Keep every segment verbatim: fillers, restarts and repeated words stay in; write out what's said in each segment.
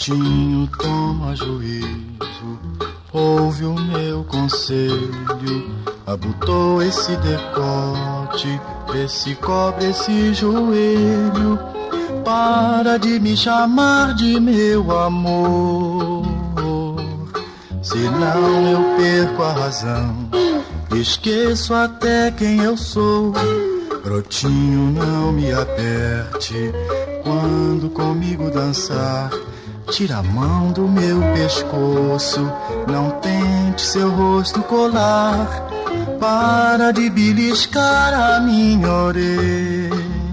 Brotinho, toma juízo, ouve o meu conselho, abotou esse decote, esse cobre, esse joelho, para de me chamar de meu amor, senão eu perco a razão, esqueço até quem eu sou. Brotinho, não me aperte quando comigo dançar, tira a mão do meu pescoço, não tente seu rosto colar, para de beliscar a minha orelha,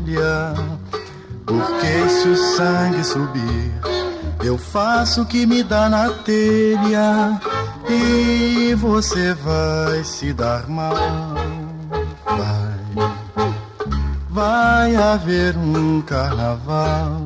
porque se o sangue subir, eu faço o que me dá na telha, e você vai se dar mal. Vai, vai haver um carnaval.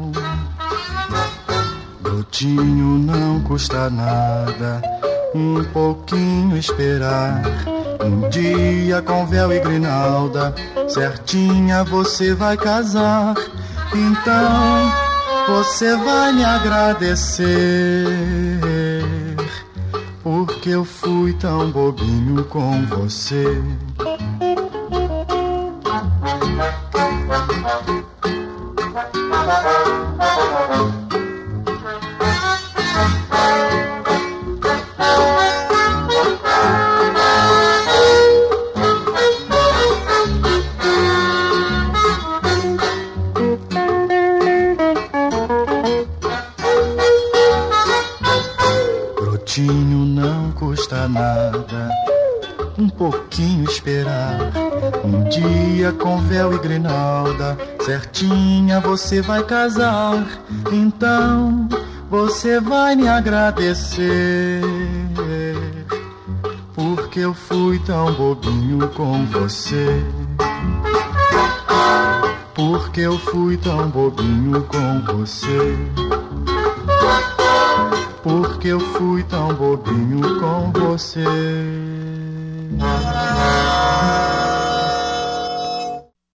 Brotinho, não custa nada um pouquinho esperar, um dia com véu e grinalda, certinha você vai casar. Então você vai me agradecer, porque eu fui tão bobinho com você. Brotinho, não custa nada um pouquinho esperar, um dia com véu e grinalda, certinha você vai casar. Então você vai me agradecer, porque eu fui tão bobinho com você, porque eu fui tão bobinho com você, porque eu fui tão bobinho com você.